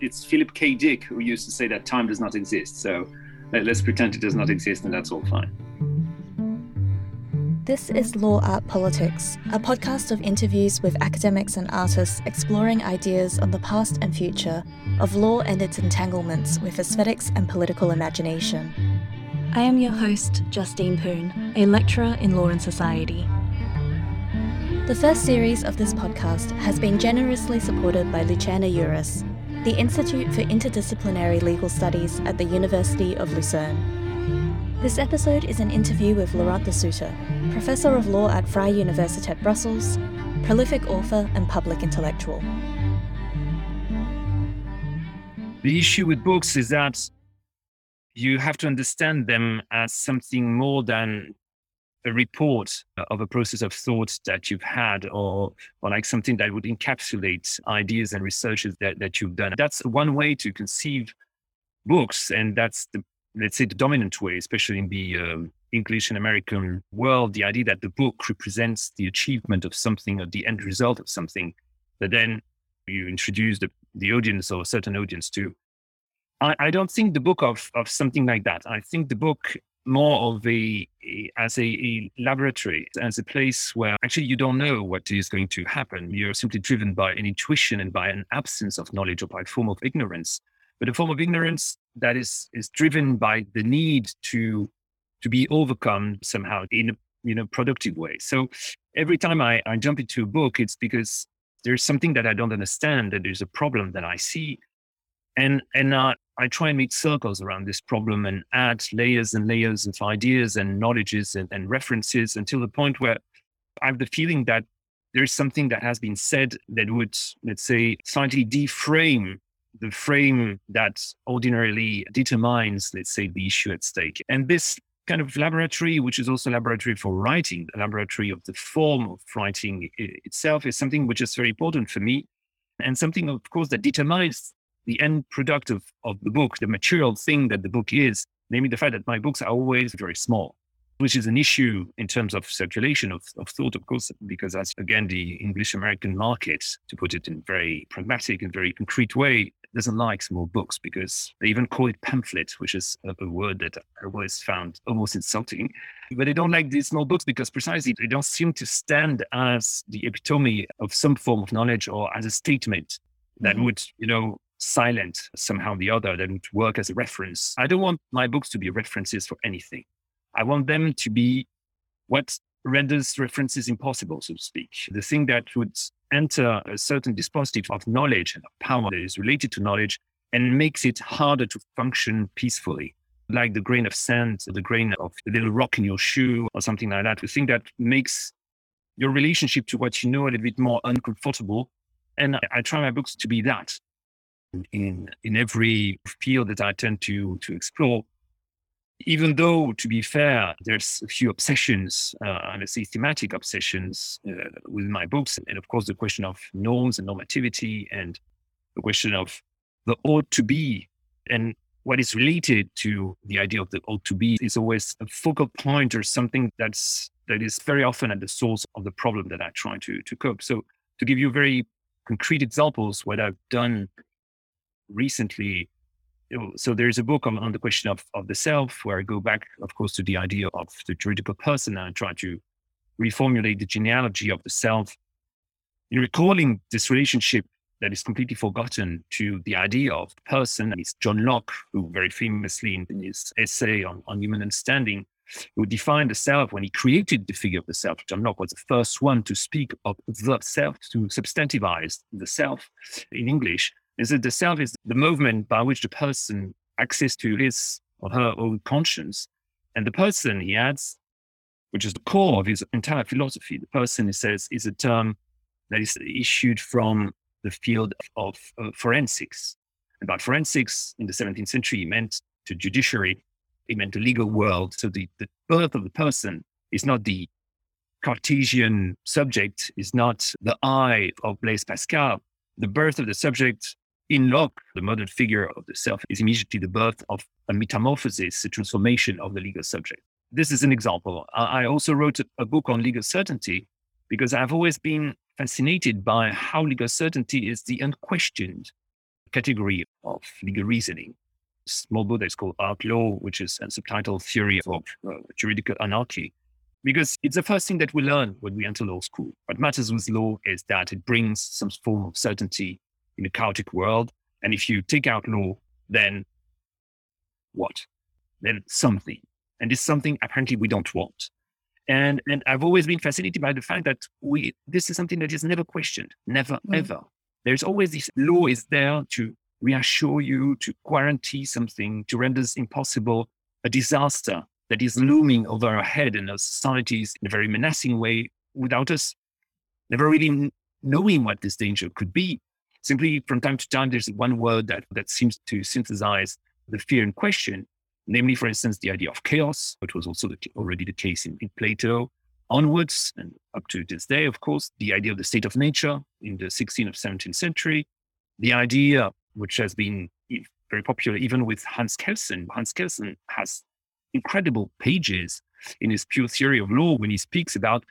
it's Philip K. Dick who used to say that time does not exist. So let's pretend it does not exist, and that's all fine. This is Law, Art, Politics, a podcast of interviews with academics and artists exploring ideas on the past and future of law and its entanglements with aesthetics and political imagination. I am your host, Justine Poon, a lecturer in Law and Society. The first series of this podcast has been generously supported by Lucana Juris, the Institute for Interdisciplinary Legal Studies at the University of Lucerne. This episode is an interview with Laurent de Sutter, Professor of Law at Vrije Universiteit Brussels, prolific author and public intellectual. The issue with books is that you have to understand them as something more than a report of a process of thought that you've had, or like something that would encapsulate ideas and researches that you've done. That's one way to conceive books, and that's let's say the dominant way, especially in the English and American world, the idea that the book represents the achievement of something or the end result of something that then you introduce the audience or a certain audience to. I don't think the book of something like that. I think the book more of as a laboratory, as a place where actually you don't know what is going to happen. You're simply driven by an intuition and by an absence of knowledge or by a form of ignorance. But a form of ignorance that is driven by the need to be overcome somehow in a productive way. So every time I jump into a book, it's because there's something that I don't understand, that there's a problem that I see. And I try and make circles around this problem and add layers and layers of ideas and knowledges and references until the point where I have the feeling that there's something that has been said that would, let's say, slightly deframe the frame that ordinarily determines, let's say, the issue at stake. And this kind of laboratory, which is also a laboratory for writing, the laboratory of the form of writing itself, is something which is very important for me, and something, of course, that determines the end product of the book, the material thing that the book is, namely the fact that my books are always very small, which is an issue in terms of circulation of thought, of course, because as, again, the English-American market, to put it in a very pragmatic and very concrete way, doesn't like small books because they even call it pamphlet, which is a word that I always found almost insulting. But they don't like these small books because precisely they don't seem to stand as the epitome of some form of knowledge or as a statement that would, silent somehow the other, that would work as a reference. I don't want my books to be references for anything. I want them to be what renders references impossible, so to speak. The thing that would enter a certain dispositive of knowledge and of power that is related to knowledge and makes it harder to function peacefully. Like the grain of sand, the grain of a little rock in your shoe or something like that. The thing that makes your relationship to what you know a little bit more uncomfortable. And I try my books to be that in every field that I tend to explore. Even though, to be fair, there's a few obsessions, let's say thematic obsessions with my books. And of course, the question of norms and normativity and the question of the ought to be and what is related to the idea of the ought to be is always a focal point or something that is very often at the source of the problem that I try to cope. So to give you very concrete examples, what I've done recently, so there's a book on the question of the self, where I go back, of course, to the idea of the juridical person, and I try to reformulate the genealogy of the self, in recalling this relationship that is completely forgotten to the idea of person. It's John Locke, who very famously in his essay on human understanding, who defined the self when he created the figure of the self. John Locke was the first one to speak of the self, to substantivize the self in English. Is that the self is the movement by which the person access to his or her own conscience. And the person, he adds, which is the core of his entire philosophy, the person, he says, is a term that is issued from the field of forensics. And by forensics in the 17th century, it meant the judiciary, it meant the legal world. So the birth of the person is not the Cartesian subject, is not the I of Blaise Pascal. The birth of the subject in Locke, the modern figure of the self, is immediately the birth of a metamorphosis, a transformation of the legal subject. This is an example. I also wrote a book on legal certainty because I've always been fascinated by how legal certainty is the unquestioned category of legal reasoning. A small book that's called Art Law, which is a subtitle Theory of Juridical Anarchy, because it's the first thing that we learn when we enter law school. What matters with law is that it brings some form of certainty in a chaotic world. And if you take out law, then what? Then something. And this something apparently we don't want. And I've always been fascinated by the fact that this is something that is never questioned, never, ever. There's always this law is there to reassure you, to guarantee something, to render impossible a disaster that is looming over our head in our societies in a very menacing way, without us never really knowing what this danger could be. Simply from time to time, there's one word that seems to synthesize the fear in question, namely, for instance, the idea of chaos, which was also already the case in Plato, onwards and up to this day, of course, the idea of the state of nature in the 16th or 17th century, the idea which has been very popular even with Hans Kelsen. Hans Kelsen has incredible pages in his Pure Theory of Law when he speaks about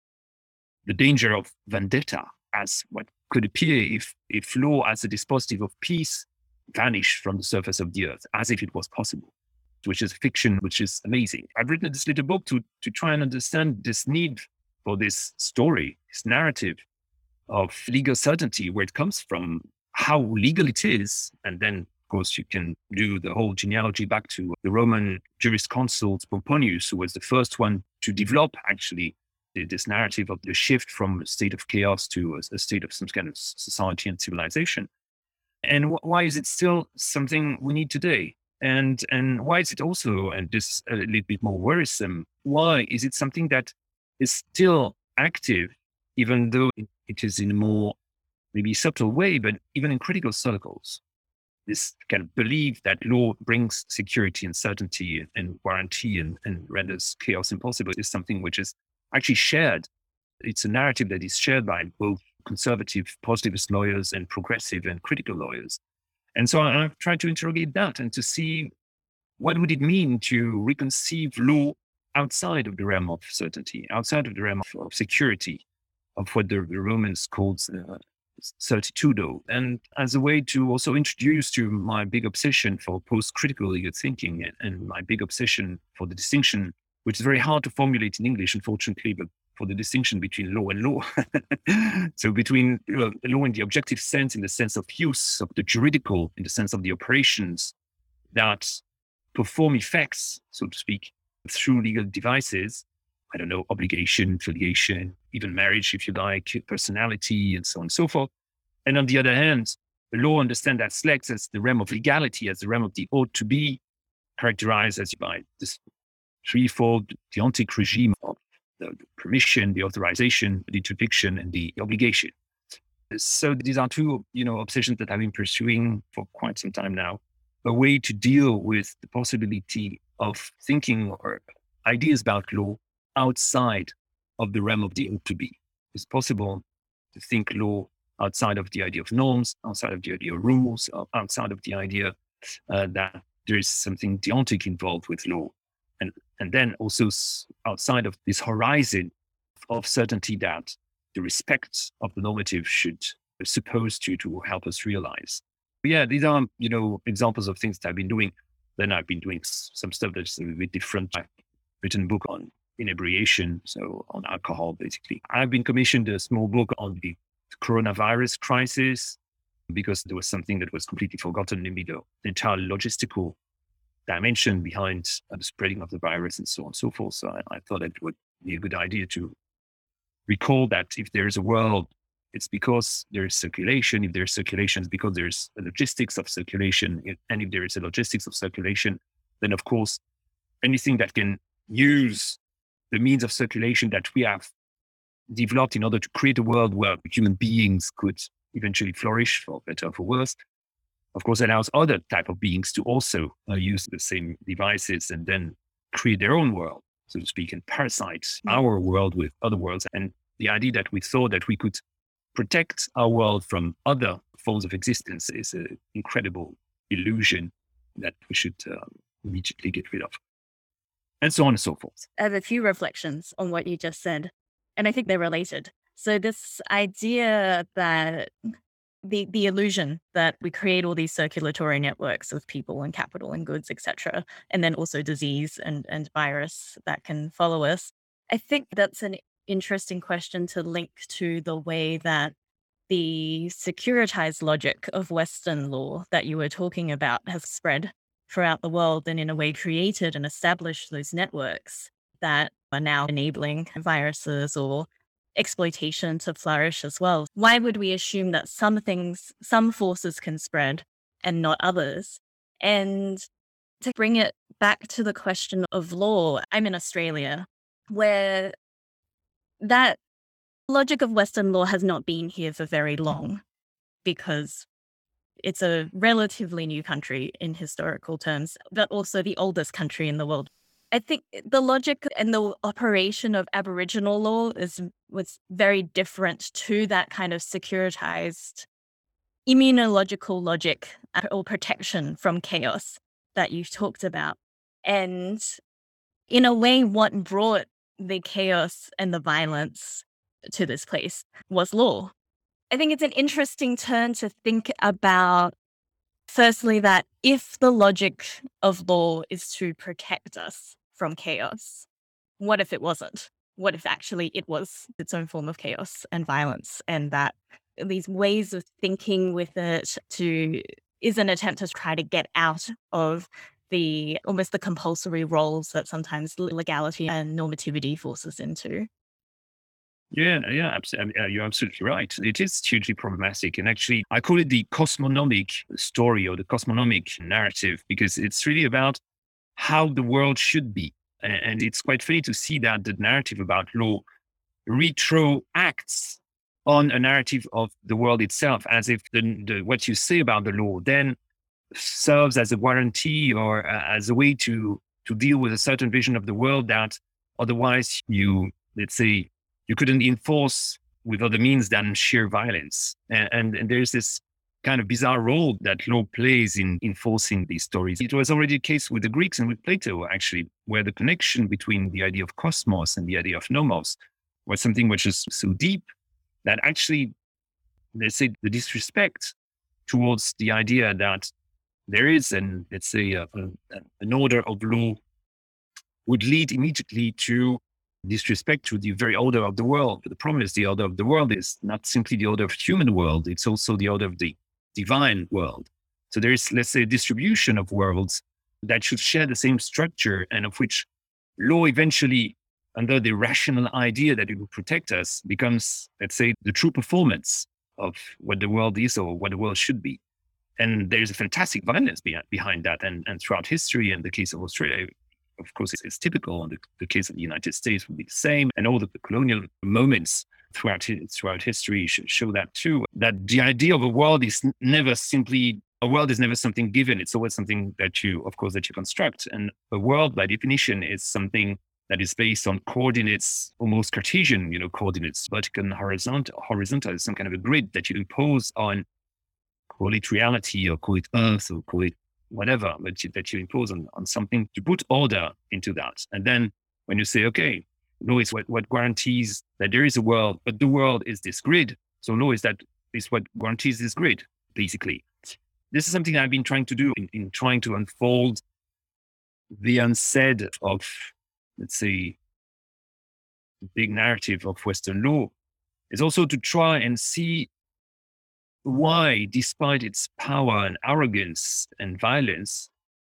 the danger of vendetta as what could appear if law as a dispositive of peace vanished from the surface of the earth, as if it was possible, which is fiction, which is amazing. I've written this little book to try and understand this need for this story, this narrative of legal certainty, where it comes from, how legal it is. And then, of course, you can do the whole genealogy back to the Roman jurisconsult Pomponius, who was the first one to develop actually this narrative of the shift from a state of chaos to a state of some kind of society and civilization. And why is it still something we need today? And why is it also, and this a little bit more worrisome, why is it something that is still active, even though it is in a more maybe subtle way, but even in critical circles? This kind of belief that law brings security and certainty and guarantee and renders chaos impossible is something which is actually shared. It's a narrative that is shared by both conservative, positivist lawyers and progressive and critical lawyers. And so I've tried to interrogate that and to see what would it mean to reconceive law outside of the realm of certainty, outside of the realm of security, of what the Romans called certitudo, and as a way to also introduce to my big obsession for post-critical legal thinking and my big obsession for the distinction, which is very hard to formulate in English, unfortunately, but for the distinction between law and law. So between law in the objective sense, in the sense of use, of the juridical, in the sense of the operations that perform effects, so to speak, through legal devices, I don't know, obligation, filiation, even marriage, if you like, personality, and so on and so forth. And on the other hand, the law understands that selects as the realm of legality, as the realm of the ought to be, characterized as by this threefold deontic regime of the permission, the authorization, the interdiction, and the obligation. So these are two, obsessions that I've been pursuing for quite some time now. A way to deal with the possibility of thinking or ideas about law outside of the realm of the ought to be. It's possible to think law outside of the idea of norms, outside of the idea of rules, outside of the idea that there is something deontic involved with law. And then also outside of this horizon of certainty that the respect of the normative should supposed to help us realize. But yeah, these are, examples of things that I've been doing. Then I've been doing some stuff that's a bit different. I've written a book on inebriation, so on alcohol, basically. I've been commissioned a small book on the coronavirus crisis because there was something that was completely forgotten, namely the entire logistical dimension behind the spreading of the virus and so on and so forth. So I thought it would be a good idea to recall that if there is a world, it's because there is circulation. If there's circulation, it's because there's a logistics of circulation. And if there is a logistics of circulation, then of course, anything that can use the means of circulation that we have developed in order to create a world where human beings could eventually flourish, for better or for worse, of course, allows other type of beings to also use the same devices and then create their own world, so to speak, and parasite our world with other worlds. And the idea that we thought that we could protect our world from other forms of existence is an incredible illusion that we should immediately get rid of. And so on and so forth. I have a few reflections on what you just said, and I think they're related. So this idea that the illusion that we create all these circulatory networks of people and capital and goods, etc., and then also disease and virus that can follow us. I think that's an interesting question to link to the way that the securitized logic of Western law that you were talking about has spread throughout the world and in a way created and established those networks that are now enabling viruses or exploitation to flourish as well. Why would we assume that some forces can spread and not others? And to bring it back to the question of law, I'm in Australia, where that logic of Western law has not been here for very long because it's a relatively new country in historical terms, but also the oldest country in the world. I think the logic and the operation of Aboriginal law was very different to that kind of securitized immunological logic or protection from chaos that you talked about. And in a way, what brought the chaos and the violence to this place was law. I think it's an interesting turn to think about, firstly, that if the logic of law is to protect us from chaos, what if it wasn't? What if actually it was its own form of chaos and violence, and that these ways of thinking with it is an attempt to try to get out of almost the compulsory roles that sometimes legality and normativity forces into. Yeah, absolutely. You're absolutely right. It is hugely problematic. And actually, I call it the cosmonomic story or the cosmonomic narrative, because it's really about how the world should be. And it's quite funny to see that the narrative about law retroacts on a narrative of the world itself, as if what you say about the law then serves as a guarantee or as a way to deal with a certain vision of the world that otherwise let's say, you couldn't enforce with other means than sheer violence. And there's this kind of bizarre role that law plays in enforcing these stories. It was already the case with the Greeks and with Plato, actually, where the connection between the idea of cosmos and the idea of nomos was something which is so deep that actually, let's say, the disrespect towards the idea that there is an order of law would lead immediately to disrespect to the very order of the world. But the problem is the order of the world is not simply the order of human world, it's also the order of the divine world. So there is, let's say, a distribution of worlds that should share the same structure, and of which law eventually, under the rational idea that it will protect us, becomes, let's say, the true performance of what the world is or what the world should be. And there's a fantastic violence behind that. And throughout history, and the case of Australia, of course, it's typical. And the case of the United States would be the same. And all the colonial moments throughout history show that too, that the idea of a world is never something given. It's always something that you construct. And a world, by definition, is something that is based on coordinates, almost Cartesian, coordinates, vertical and horizontal is some kind of a grid that you impose on, call it reality or call it earth or call it whatever, but that you impose on something to put order into that. And then when you say, okay, law is what guarantees that there is a world, but the world is this grid. So law is what guarantees this grid, basically. This is something I've been trying to do in trying to unfold the unsaid of, let's say, the big narrative of Western law, is also to try and see why, despite its power and arrogance and violence,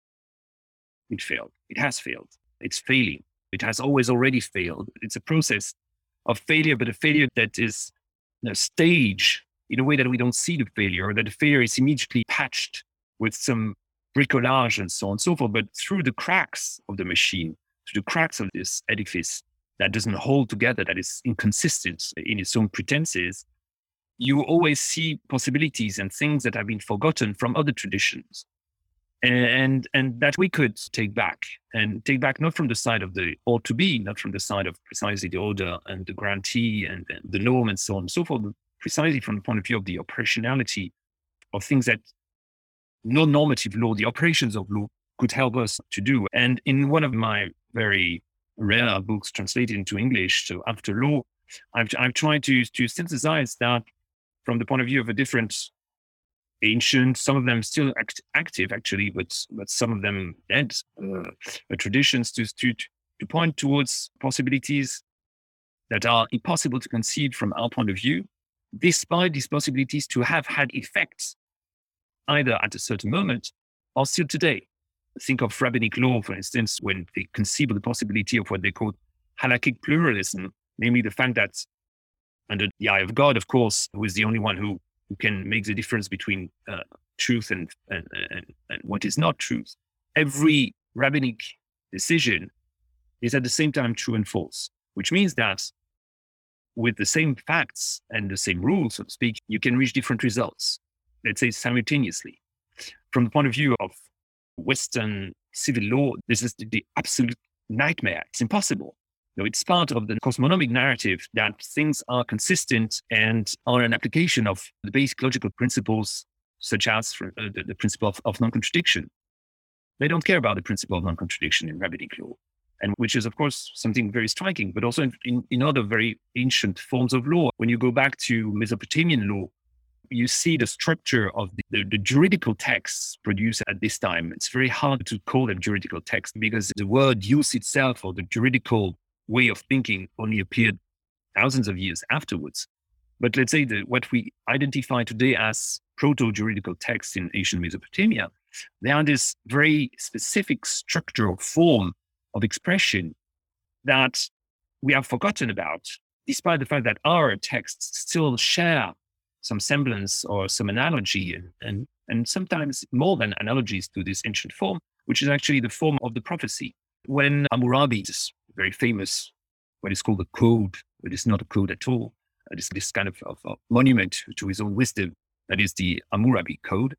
it failed. It has failed. It's failing. It has already failed. It's a process of failure, but a failure that is staged in a way that we don't see the failure, or that the failure is immediately patched with some bricolage and so on and so forth. But through the cracks of the machine, through the cracks of this edifice that doesn't hold together, that is inconsistent in its own pretenses, you always see possibilities and things that have been forgotten from other traditions, and that we could take back not from the side of the ought to be, not from the side of precisely the order and the guarantee and the norm and so on and so forth, precisely from the point of view of the operationality of things that non-normative law, the operations of law, could help us to do. And in one of my very rare books translated into English, so After Law, I've tried to synthesize that from the point of view of a different ancient, some of them still active actually, but some of them dead, traditions to point towards possibilities that are impossible to conceive from our point of view, despite these possibilities to have had effects either at a certain moment or still today. Think of rabbinic law, for instance, when they conceive of the possibility of what they call halakhic pluralism, namely the fact that under the eye of God, of course, who is the only one who can make the difference between truth and what is not truth, every rabbinic decision is at the same time true and false, which means that with the same facts and the same rules, so to speak, you can reach different results, let's say simultaneously. From the point of view of Western civil law, this is the absolute nightmare. It's impossible. No, it's part of the cosmonomic narrative that things are consistent and are an application of the basic logical principles, such as the principle of non-contradiction. They don't care about the principle of non-contradiction in rabbinic law, and which is, of course, something very striking, but also in other very ancient forms of law. When you go back to Mesopotamian law, you see the structure of the juridical texts produced at this time. It's very hard to call them juridical texts because the word use itself, or the juridical way of thinking, only appeared thousands of years afterwards. But let's say that what we identify today as proto-juridical texts in ancient Mesopotamia, they are this very specific structure or form of expression that we have forgotten about, despite the fact that our texts still share some semblance or some analogy and sometimes more than analogies to this ancient form, which is actually the form of the prophecy. When Hammurabi, this very famous, what is called a code, but it's not a code at all, this kind of monument to his own wisdom, that is the Hammurabi Code.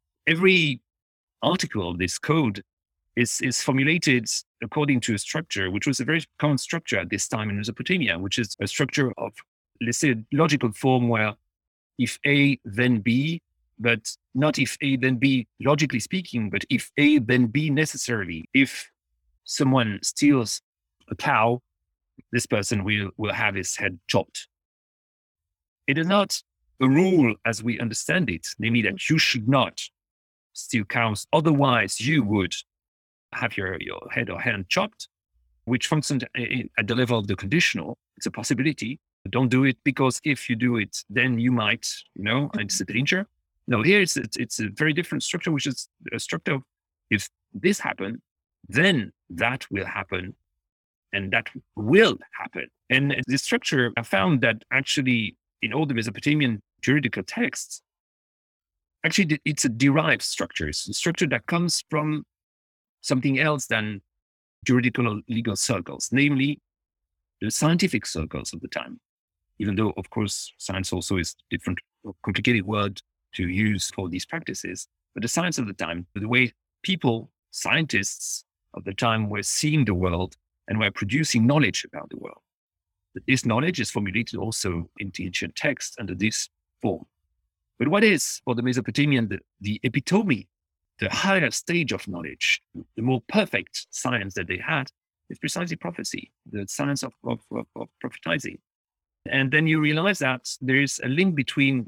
Every article of this code is formulated according to a structure, which was a very common structure at this time in Mesopotamia, which is a structure of, let's say, a logical form where if A, then B, but not if A, then B, logically speaking, but if A, then B necessarily. If someone steals a cow, this person will have his head chopped. It is not a rule as we understand it, namely that you should not steal cows, otherwise you would have your head or hand chopped, which functions at the level of the conditional. It's a possibility. Don't do it, because if you do it, then you might, and it's a danger. No, here it's a very different structure, which is a structure of, if this happens, then that will happen, and that will happen. And this structure, I found that actually in all the Mesopotamian juridical texts, actually it's a derived structure. It's a structure that comes from something else than juridical or legal circles, namely the scientific circles of the time. Even though, of course, science also is a different, complicated word to use for these practices, but the science of the time, the way people, scientists of the time, were seeing the world and were producing knowledge about the world. But this knowledge is formulated also in the ancient text under this form. But what is, for the Mesopotamian, the epitome, the higher stage of knowledge, the more perfect science that they had, is precisely prophecy, the science of prophetizing. And then you realize that there is a link between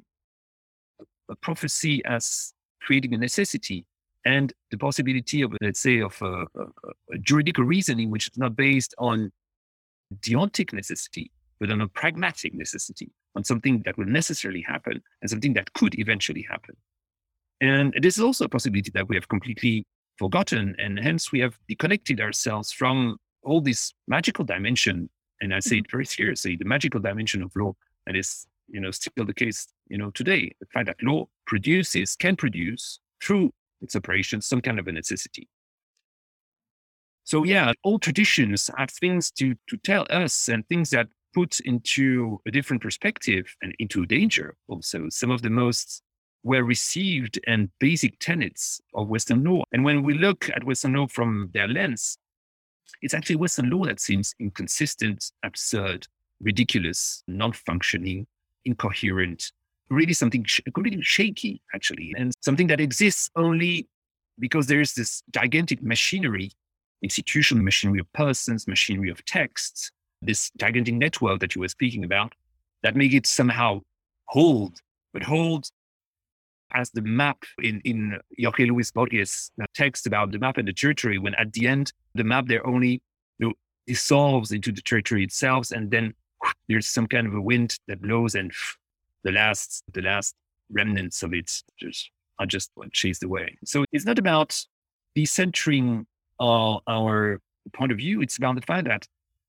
a prophecy as creating a necessity and the possibility of, let's say, of a juridical reasoning, which is not based on deontic necessity, but on a pragmatic necessity, on something that will necessarily happen and something that could eventually happen. And this is also a possibility that we have completely forgotten, and hence we have disconnected ourselves from all this magical dimension. And I say it very seriously, the magical dimension of law, that is, still the case, today. The fact that law can produce through its operations some kind of a necessity. So yeah, all traditions have things to tell us, and things that put into a different perspective and into danger also some of the most well-received and basic tenets of Western law. And when we look at Western law from their lens, it's actually Western law that seems inconsistent, absurd, ridiculous, non-functioning, incoherent, really something completely shaky, actually, and something that exists only because there is this gigantic machinery, institutional machinery of persons, machinery of texts, this gigantic network that you were speaking about, that make it somehow hold as the map in Jorge Luis Borges' text about the map and the territory, when at the end, the map there only dissolves into the territory itself, and then there's some kind of a wind that blows, and the last remnants of it are just chased away. So it's not about decentering our point of view. It's about the fact that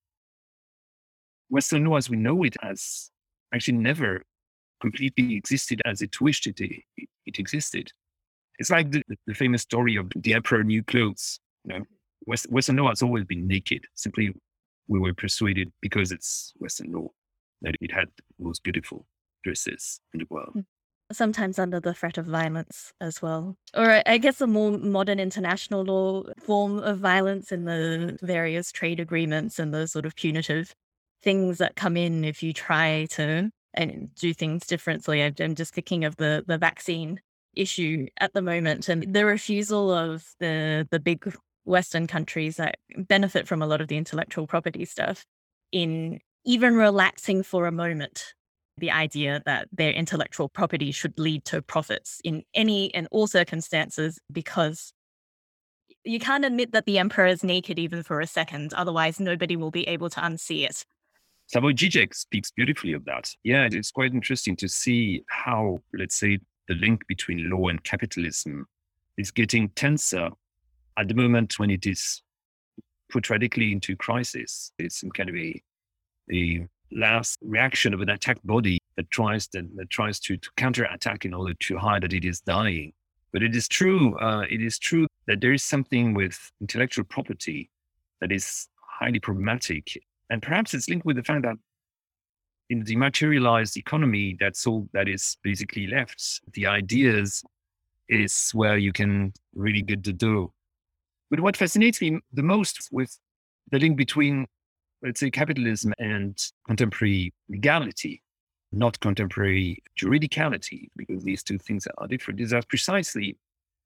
Western law as we know it has actually never completely existed as it wished it existed. It's like the famous story of the emperor new clothes. Western law has always been naked. Simply, we were persuaded because it's Western law that it had the most beautiful dresses in the world. Sometimes under the threat of violence as well. Or I guess a more modern international law form of violence in the various trade agreements and the sort of punitive things that come in if you try to and do things differently. I'm just thinking of the vaccine issue at the moment, and the refusal of the big Western countries that benefit from a lot of the intellectual property stuff in even relaxing for a moment the idea that their intellectual property should lead to profits in any and all circumstances, because you can't admit that the emperor is naked even for a second. Otherwise, nobody will be able to unsee it. Slavoj Žižek speaks beautifully of that. Yeah, it's quite interesting to see how, let's say, the link between law and capitalism is getting tenser at the moment when it is put radically into crisis. It's some kind of a last reaction of an attacked body that tries to counterattack in order to hide that it is dying. But it is true that there is something with intellectual property that is highly problematic. And perhaps it's linked with the fact that in the dematerialized economy, that's all that is basically left. The ideas is where you can really get the dough. But what fascinates me the most with the link between, let's say, capitalism and contemporary legality, not contemporary juridicality, because these two things are different, is that precisely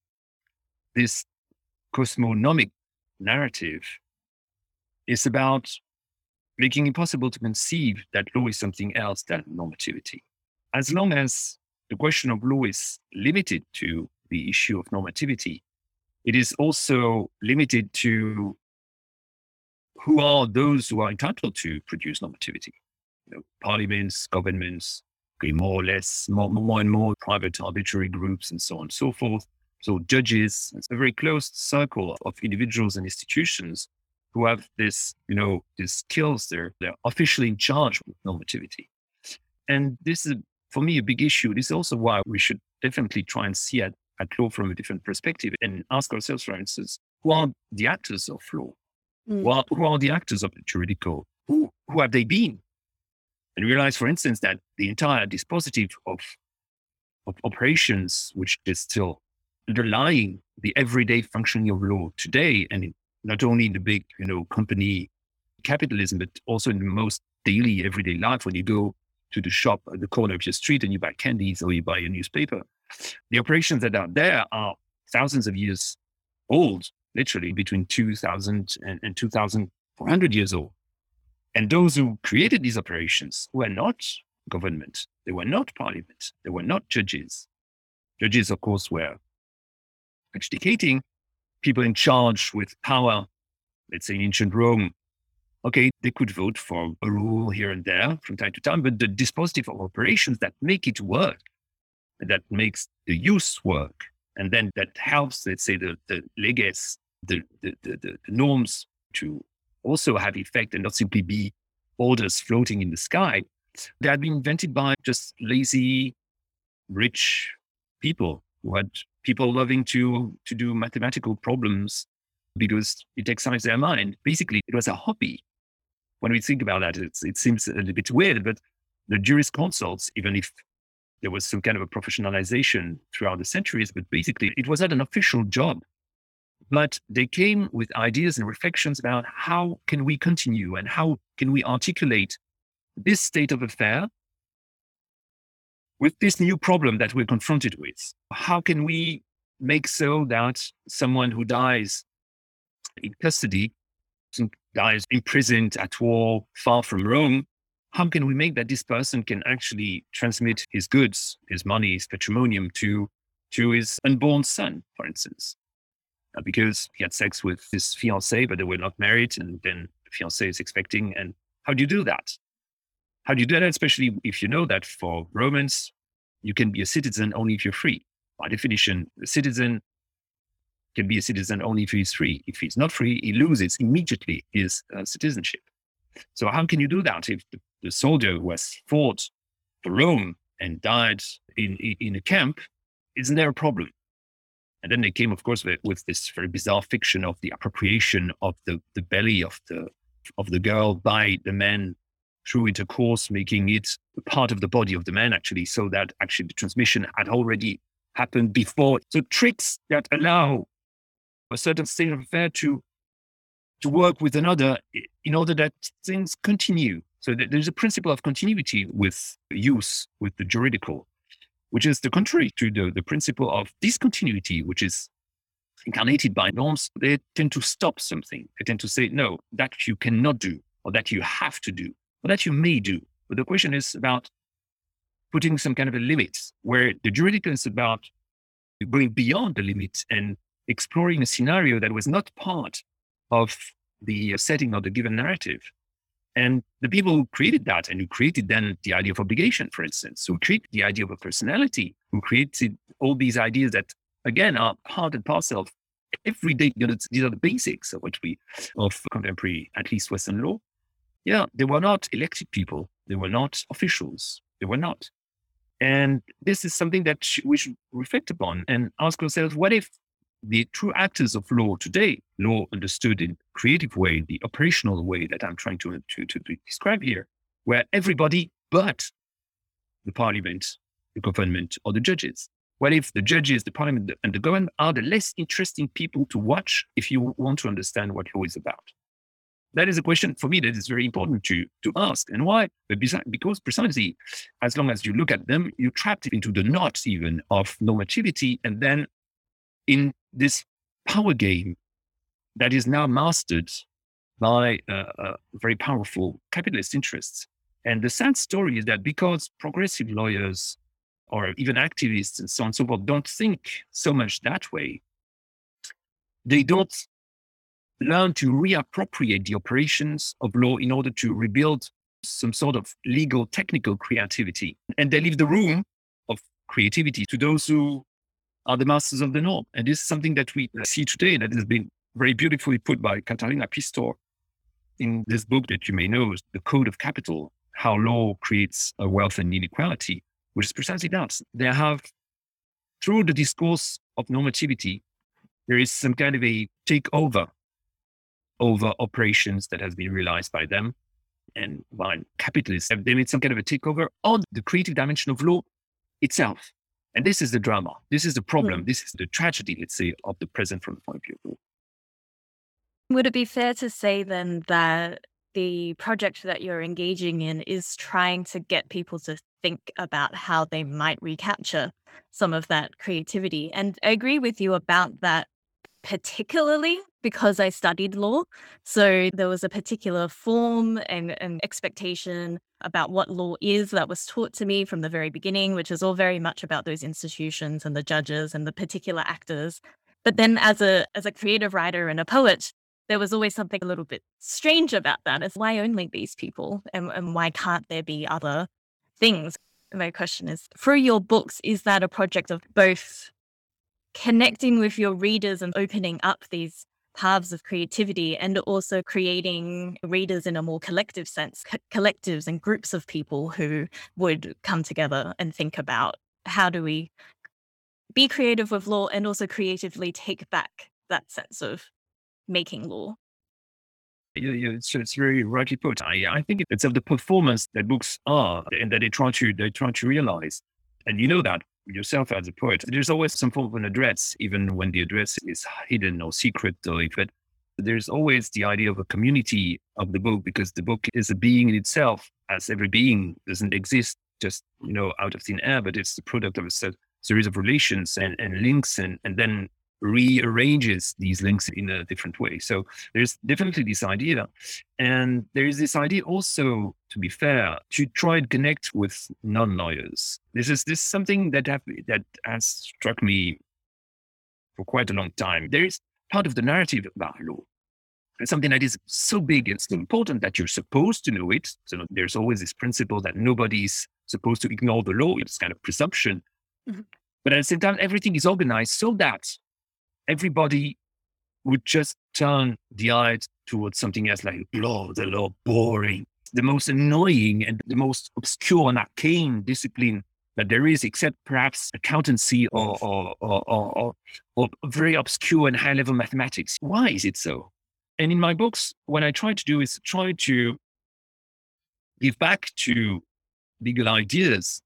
this cosmonomic narrative is about making it possible to conceive that law is something else than normativity. As long as the question of law is limited to the issue of normativity, it is also limited to who are those who are entitled to produce normativity. Parliaments, governments, more or less, more and more private arbitrary groups, and so on and so forth. So judges, it's a very closed circle of individuals and institutions who have this, these skills. They're officially in charge with normativity. And this is, for me, a big issue. This is also why we should definitely try and see at law from a different perspective and ask ourselves, for instance, who are the actors of law? Who are the actors of the juridical? Who have they been? And realize, for instance, that the entire dispositive of operations, which is still underlying the everyday functioning of law today, and not only in the big, company capitalism, but also in the most daily, everyday life, when you go to the shop at the corner of your street and you buy candies or you buy a newspaper, the operations that are there are thousands of years old, literally between 2000 and 2400 years old. And those who created these operations were not government, they were not parliament, they were not judges. Judges, of course, were adjudicating, people in charge with power. Let's say in ancient Rome, okay, they could vote for a rule here and there from time to time, but the dispositive of operations that make it work, that makes the use work, and then that helps, let's say, the leges, the norms to also have effect and not simply be orders floating in the sky. They had been invented by just lazy, rich people who had people loving to do mathematical problems because it excites their mind. Basically, it was a hobby. When we think about that, it seems a little bit weird, but the jurisconsults, even if there was some kind of a professionalization throughout the centuries, but basically it was not an official job. But they came with ideas and reflections about how can we continue and how can we articulate this state of affair with this new problem that we're confronted with. How can we make so that someone who dies in custody, dies imprisoned at war far from Rome, how can we make that this person can actually transmit his goods, his money, his patrimonium to to his unborn son, for instance, because he had sex with his fiancée, but they were not married, and then the fiancée is expecting. And how do you do that? How do you do that, especially if you know that for Romans, you can be a citizen only if you're free. By definition, a citizen can be a citizen only if he's free. If he's not free, he loses immediately his citizenship. So how can you do that if the soldier who has fought for Rome and died in a camp, isn't there a problem? And then they came, of course, with this very bizarre fiction of the appropriation of the belly of the girl by the man through intercourse, making it a part of the body of the man, actually, so that actually the transmission had already happened before. So tricks that allow a certain state of affair to work with another in order that things continue. So there's a principle of continuity with use, with the juridical, which is the contrary to the principle of discontinuity, which is incarnated by norms. They tend to stop something. They tend to say, no, that you cannot do, or that you have to do, or that you may do. But the question is about putting some kind of a limit, where the juridical is about going beyond the limit and exploring a scenario that was not part of the setting of the given narrative. And the people who created that, and who created then the idea of obligation, for instance, who created the idea of a personality, who created all these ideas that, again, are part and parcel of everyday, these are the basics of of contemporary, at least Western law. Yeah, they were not elected people. They were not officials. They were not. And this is something that we should reflect upon and ask ourselves, what if the true actors of law today, law understood in creative way, the operational way that I'm trying to describe here, where everybody but the parliament, the government, or the judges? What if the judges, the parliament, and the government are the less interesting people to watch if you want to understand what law is about? That is a question for me that is very important to ask. And why? Because precisely, as long as you look at them, you're trapped into the knot even of normativity, and then in this power game that is now mastered by very powerful capitalist interests. And the sad story is that because progressive lawyers or even activists and so on and so forth don't think so much that way, they don't learn to reappropriate the operations of law in order to rebuild some sort of legal technical creativity. And they leave the room of creativity to those who are the masters of the norm. And this is something that we see today that has been very beautifully put by Katharina Pistor in this book that you may know, The Code of Capital, How Law Creates a Wealth and Inequality, which is precisely that. They have, through the discourse of normativity, there is some kind of a takeover over operations that has been realized by them and by capitalists. They made some kind of a takeover on the creative dimension of law itself. And this is the drama. This is the problem. This is the tragedy, let's say, of the present from the point of view of law. Would it be fair to say then that the project that you're engaging in is trying to get people to think about how they might recapture some of that creativity? And I agree with you about that, particularly because I studied law. So there was a particular form and expectation about what law is that was taught to me from the very beginning, which is all very much about those institutions and the judges and the particular actors. But then as a creative writer and a poet, there was always something a little bit strange about that. It's why only these people and why can't there be other things? My question is, for your books, is that a project of both connecting with your readers and opening up these paths of creativity and also creating readers in a more collective sense, collectives and groups of people who would come together and think about how do we be creative with law and also creatively take back that sense of making law? It's very rightly put. I think it's of the performance that books are and that they try to realize. And you know that yourself as a poet, there's always some form of an address, even when the address is hidden or secret, or if it, there's always the idea of a community of the book, because the book is a being in itself, as every being doesn't exist just, out of thin air, but it's the product of a series of relations and links and then rearranges these links in a different way. So there's definitely this idea. And there is this idea also to be fair, to try and connect with non-lawyers. This is something that has struck me for quite a long time. There is part of the narrative about law. And something that is so big and so important that you're supposed to know it. So there's always this principle that nobody's supposed to ignore the law. It's kind of presumption. Mm-hmm. But at the same time, everything is organized so that everybody would just turn the eye towards something else like law, the law, boring. The most annoying and the most obscure and arcane discipline that there is, except perhaps accountancy or very obscure and high-level mathematics. Why is it so? And in my books, what I try to do is try to give back to legal ideas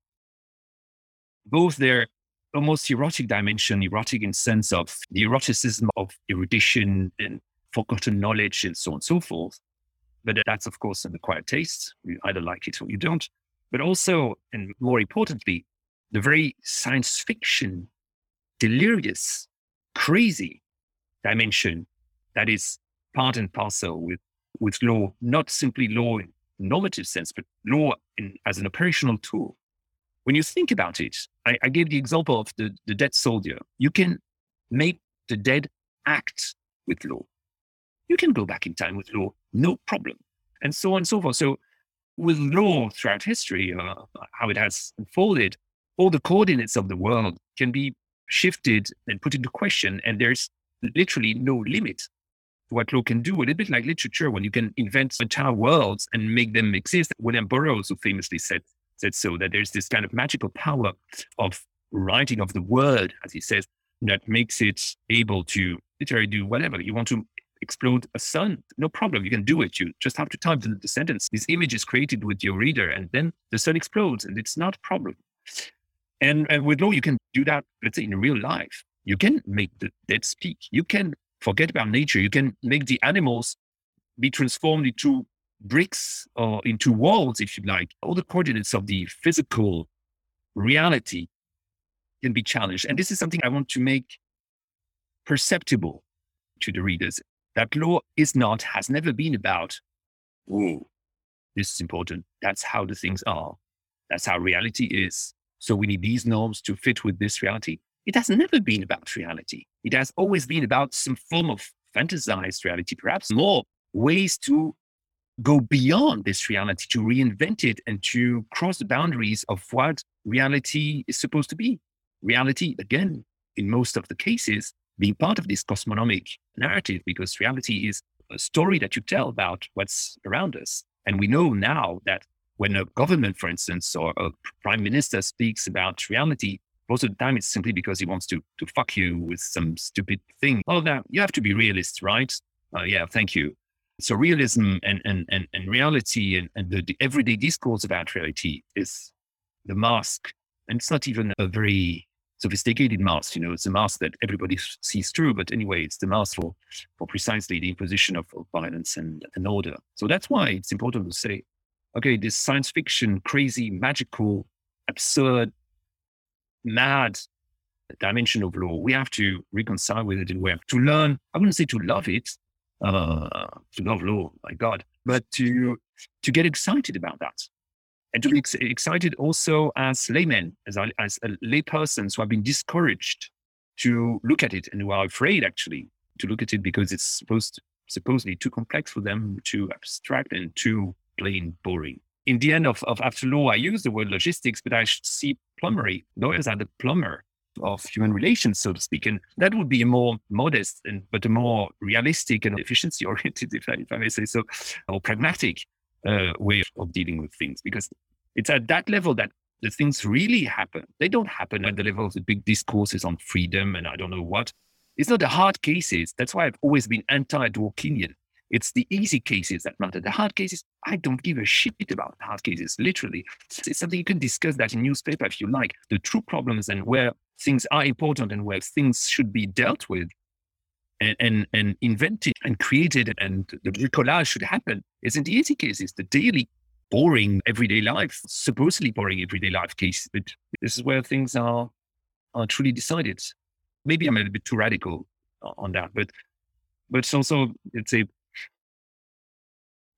both their almost erotic dimension, erotic in sense of the eroticism of erudition and forgotten knowledge and so on and so forth. But that's, of course, an acquired taste. You either like it or you don't. But also, and more importantly, the very science fiction, delirious, crazy dimension that is part and parcel with law, not simply law in normative sense, but law as an operational tool. When you think about it, I gave the example of the dead soldier. You can make the dead act with law. You can go back in time with law, no problem, and so on and so forth. So with law throughout history, how it has unfolded, all the coordinates of the world can be shifted and put into question, and there's literally no limit to what law can do. A little bit like literature, when you can invent entire worlds and make them exist. William Burroughs, who famously said so, that there's this kind of magical power of writing, of the word, as he says, that makes it able to literally do whatever. You want to explode a sun, no problem, you can do it. You just have to type the sentence. This image is created with your reader, and then the sun explodes, and it's not a problem. And with law, you can do that, let's say, in real life. You can make the dead speak. You can forget about nature. You can make the animals be transformed into bricks or into walls, if you like. All the coordinates of the physical reality can be challenged. And this is something I want to make perceptible to the readers, that law has never been about, oh, this is important. That's how the things are. That's how reality is. So we need these norms to fit with this reality. It has never been about reality. It has always been about some form of fantasized reality, perhaps more ways to go beyond this reality, to reinvent it and to cross the boundaries of what reality is supposed to be. Reality, again, in most of the cases, being part of this cosmogonic narrative, because reality is a story that you tell about what's around us. And we know now that when a government, for instance, or a prime minister speaks about reality, most of the time it's simply because he wants to fuck you with some stupid thing. Oh, now you have to be realist, right? Yeah, thank you. So realism and reality and the everyday discourse about reality is the mask. And it's not even a very sophisticated mask, it's a mask that everybody sees through. But anyway, it's the mask for precisely the imposition of violence and order. So that's why it's important to say, okay, this science fiction, crazy, magical, absurd, mad dimension of law, we have to reconcile with it, and we have to learn. I wouldn't say to love it, to love law, my God, but to get excited about that. And to be excited also as laymen, as lay persons who have been discouraged to look at it and who are afraid actually to look at it because it's supposedly too complex for them, too abstract and too plain boring. In the end of After Law, I use the word logistics, but I should see plumbery. Lawyers are the plumber of human relations, so to speak. And that would be a more modest but a more realistic and efficiency-oriented, if I may say so, or pragmatic way of dealing with things, because it's at that level that the things really happen. They don't happen at the level of the big discourses on freedom and I don't know what. It's not the hard cases. That's why I've always been anti-Dworkinian. It's the easy cases that matter. The hard cases, I don't give a shit about hard cases, literally. It's something you can discuss that in newspaper if you like. The true problems and where things are important and where things should be dealt with and invented and created and the bricolage should happen is in the easy cases, the daily boring everyday life, supposedly boring everyday life case. But this is where things are truly decided. Maybe I'm a little bit too radical on that, but it's also, let's say,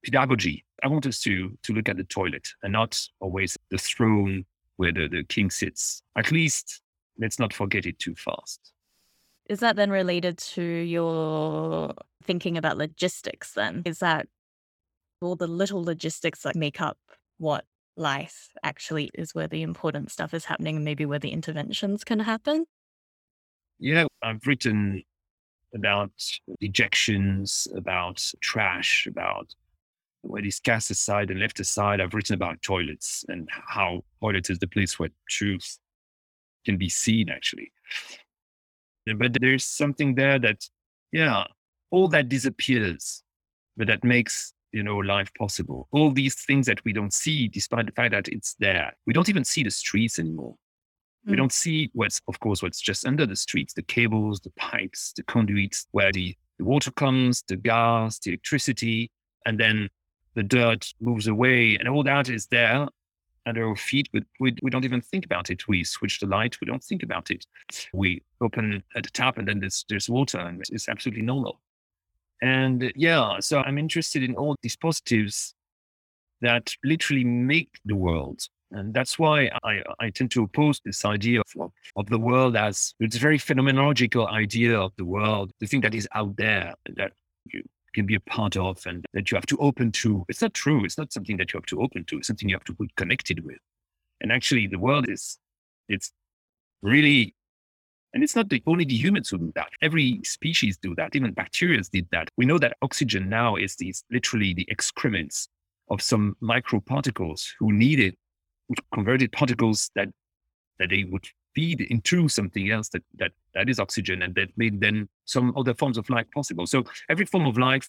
pedagogy. I want us to look at the toilet and not always the throne where the king sits. At least let's not forget it too fast. Is that then related to your thinking about logistics then? Is that all the little logistics that make up what life actually is, where the important stuff is happening and maybe where the interventions can happen? Yeah, I've written about ejections, about trash, about what is cast aside and left aside. I've written about toilets and how toilet is the place where truth can be seen, actually. But there's something there that, yeah, all that disappears, but that makes, life possible. All these things that we don't see, despite the fact that it's there. We don't even see the streets anymore. We don't see what's just under the streets, the cables, the pipes, the conduits, where the water comes, the gas, the electricity, and then the dirt moves away, and all that is there under our feet, but we don't even think about it. We switch the light, we don't think about it. We open the tap, and then there's water, and it's absolutely normal. And so I'm interested in all these positives that literally make the world. And that's why I tend to oppose this idea of the world as it's a very phenomenological idea of the world, the thing that is out there that you can be a part of and that you have to open to. It's not true. It's not something that you have to open to. It's something you have to be connected with. And actually the world it's really, and it's not only the humans who do that. Every species do that. Even bacteria did that. We know that oxygen now is literally the excrements of some microparticles who needed converted particles that they would feed into something else that is oxygen, and that made then some other forms of life possible. So every form of life,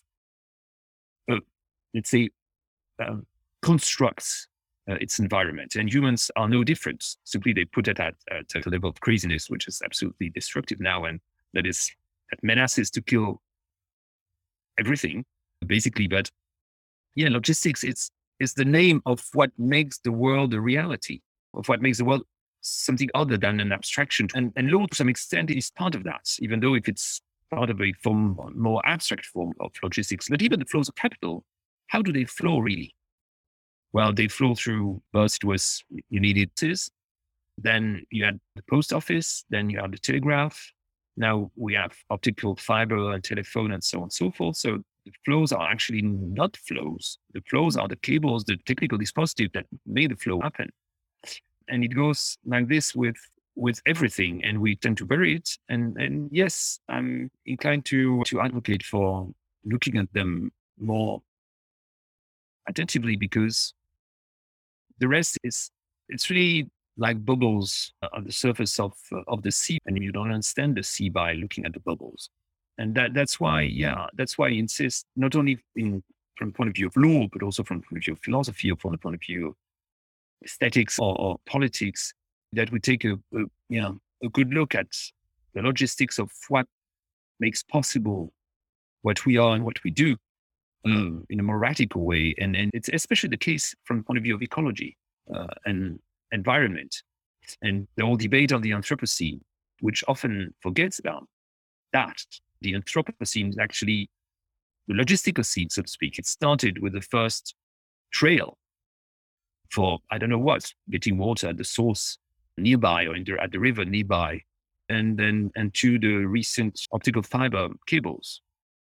constructs its environment, and humans are no different. Simply, they put it at a level of craziness, which is absolutely destructive now, and that menaces to kill everything, basically. But logistics, it's the name of what makes the world a reality, of what makes the world something other than an abstraction. And law, to some extent, is part of that, even though if it's part of a more abstract form of logistics. But even the flows of capital, how do they flow really? Well, they flow through, first it was, you needed this, then you had the post office, then you had the telegraph. Now we have optical fiber and telephone and so on and so forth. So the flows are actually not flows. The flows are the cables, the technical dispositive that made the flow happen. And it goes like this with everything, and we tend to bury it. And yes, I'm inclined to advocate for looking at them more attentively, because the rest it's really like bubbles on the surface of the sea, and you don't understand the sea by looking at the bubbles. And that's why I insist, not only from the point of view of law, but also from the point of view of philosophy, or from the point of view of aesthetics or politics, that we take a good look at the logistics of what makes possible what we are and what we do in a more radical way. And it's especially the case from the point of view of ecology and environment, and the whole debate on the Anthropocene, which often forgets about that. The Anthropocene is actually the logistical scene, so to speak. It started with the first trail for, I don't know what, getting water at the source nearby or at the river nearby, and to the recent optical fiber cables.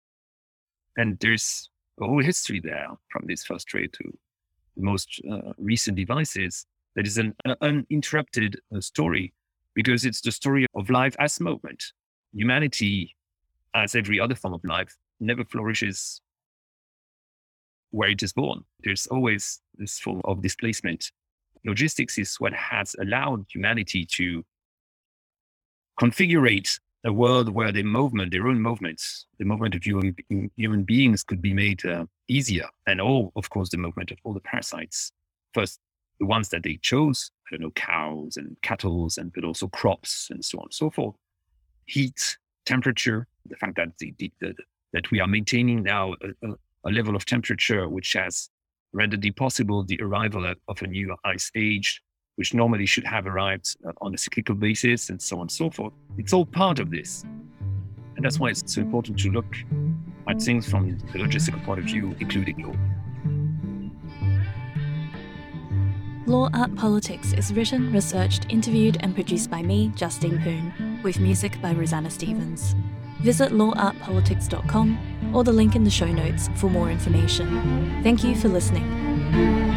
And there's a whole history there from this first trail to the most recent devices. That is an uninterrupted story, because it's the story of life as movement. Humanity, as every other form of life, never flourishes where it is born. There's always this form of displacement. Logistics is what has allowed humanity to configure a world where their own movements, the movement of human beings could be made easier. And of course, the movement of all the parasites. First, the ones that they chose, I don't know, cows and cattle, but also crops and so on and so forth. Heat, temperature, the fact that that we are maintaining now a level of temperature which has rendered possible the arrival of a new ice age, which normally should have arrived on a cyclical basis, and so on and so forth. It's all part of this. And that's why it's so important to look at things from the logistical point of view, including law. Law, Art, Politics is written, researched, interviewed and produced by me, Justine Poon, with music by Rosanna Stevens. Visit lawartpolitics.com or the link in the show notes for more information. Thank you for listening.